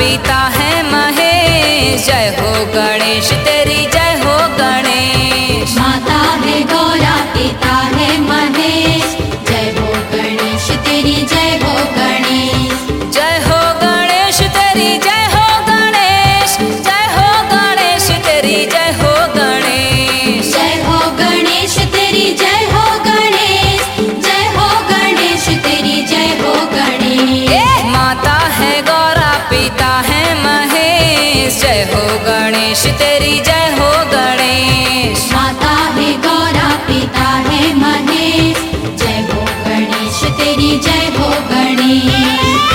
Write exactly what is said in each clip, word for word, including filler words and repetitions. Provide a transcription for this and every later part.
पिता है महेश, जय हो गणेश तेरी जय हो गणेश। माता है गौरा पिता है महेश, जय हो गणेश तेरी जय हो गणेश। जय हो गणेश तेरी जय हो गणेश, जय हो गणेश तेरी जय हो गणेश। जय हो गणेश तेरी जय हो गणेश, जय हो गणेश तेरी जय हो गणेश। माता है गौरा पिता है महेश, जय हो गणेश तेरी जय हो गणेश। माता है गौरा पिता है महेश, जय हो गणेश तेरी जय हो गणेश।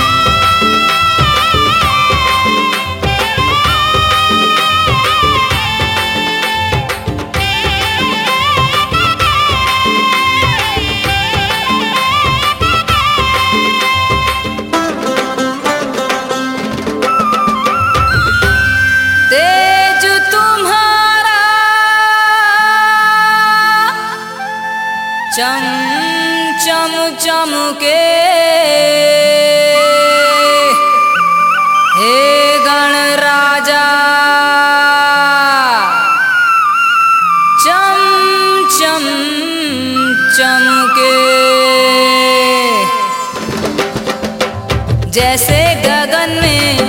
तेज तुम्हारा चम चम चमके, हे गणराजा चम चम चमके। जैसे गगन में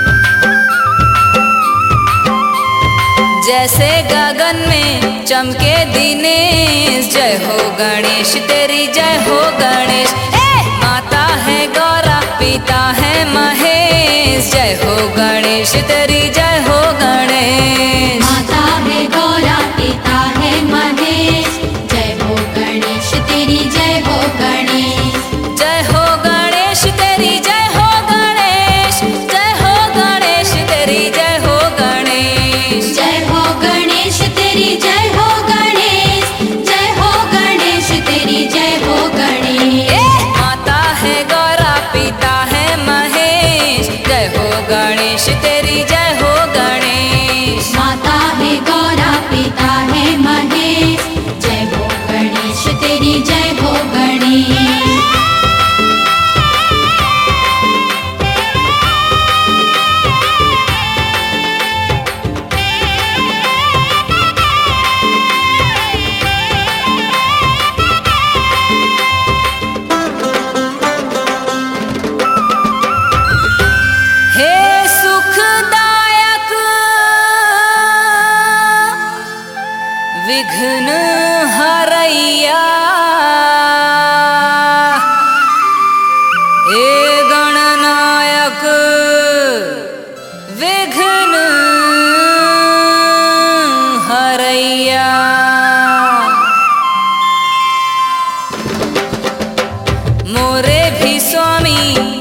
जैसे गगन में चमके दिनेश, जय हो गणेश तेरी जय हो गणेश। माता है गौरा पिता है महेश, जय हो गणेश तेरी जय हो गणेश। माता है गौरा पिता है महेश, जय हो गणेश तेरी जय हो गणेश। जय हो गणेश तेरी जय हो गणेश, जय हो गणेश तेरी जय हो गणेश। जय हो गणेश तेरी जय हो गणेश, जय हो गणेश तेरी जय हो गणेश। माता है गौरा पिता है महेश, जय हो गणेश तेरी जय हो गणेश। माता है गौरा पिता है महेश, जय हो गणेश तेरी जय हो गणेश। हे सुखदायक विघ्न हरैया, हे गणनायक विघ्न हरैया। मोरे भी स्वामी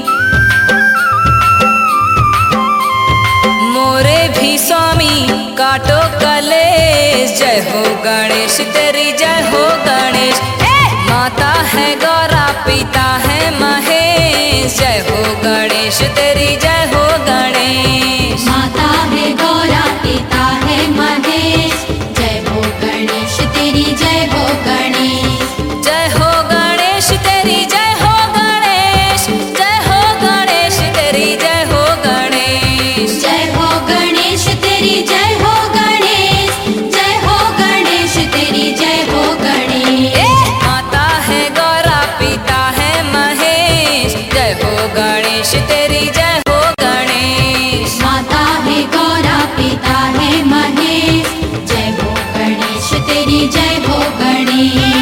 मोरे भी स्वामी काटो कलेश, जय हो गणेश तेरी जय हो गणेश। माता है गौरा पिता है महेश, जय हो गणेश तेरी जय हो गणेश। माता है गौरा पिता है महेश, जय हो गणेश तेरी जय हो गणेश। जय हो गणेश तेरी जय हो गणेश, जय हो गणेश तेरी जय हो गणेश। जय हो गणेश तेरी जय हो गणेश, जय हो गणेश तेरी जय हो गणेश। माता है गौरा पिता है महेश, जय हो गणेश तेरी जय हो गणेश। माता है गौरा पिता है महेश, जय हो गणेश तेरी जय हो गणेश।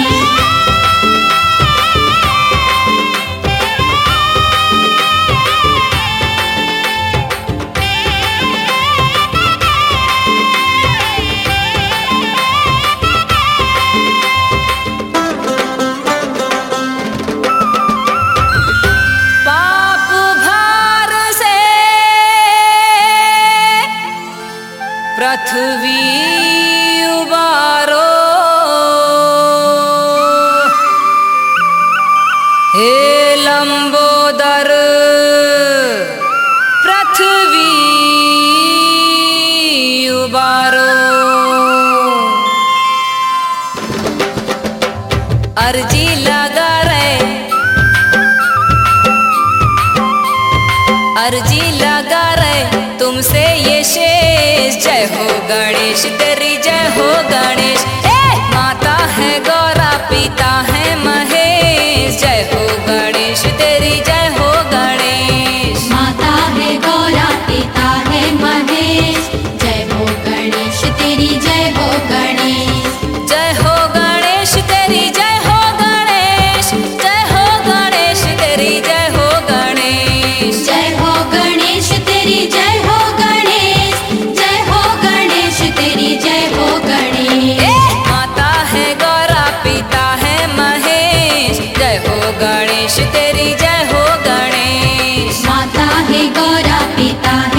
पाप भार से पृथ्वी उबारो, हे लंबोदर पृथ्वी उबारो। अर्जी लगा रे अर्जी लगा रे तुमसे ये शेष। जय हो गणेश तेरी जय हो गणेश। ए माता है गौरा पिता है महेश। जय हो गणेश तेरी जय हो गणेश। माता है गौरा पिता है महेश। जय हो गणेश तेरी जय हो गणेश। जय हो गणेश तेरी जय हो गणेश। जय हो गणेश तेरी जय हो गणेश। जय हो गणेश तेरी जय हो गणेश। जय हो गणेश तेरी जय हो गणेश। ए माता है गौरा पिता है महेश। जय हो गणेश तेरी जय हो गणेश। माता है गौरा पिता